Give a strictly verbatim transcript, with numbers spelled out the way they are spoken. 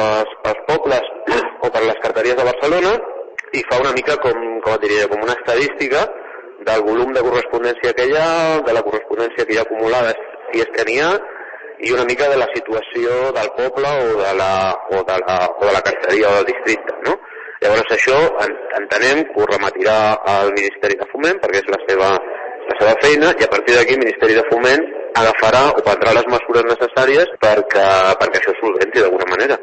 les, els pobles o per les carteries de Barcelona i fa una mica com, com et diria, com una estadística del volum de correspondència que hi ha, de la correspondència que hi ha acumulada, si és que n'hi ha, i una mica de la situació del poble o de la, o de la, o de la carteria o del districte, no? Llavors això entenem que ho rematirà al Ministeri de Foment perquè és la seva, la seva feina i a partir d'aquí el Ministeri de Foment agafarà o prendrà les mesures necessàries perquè, perquè això es solventi d'alguna manera.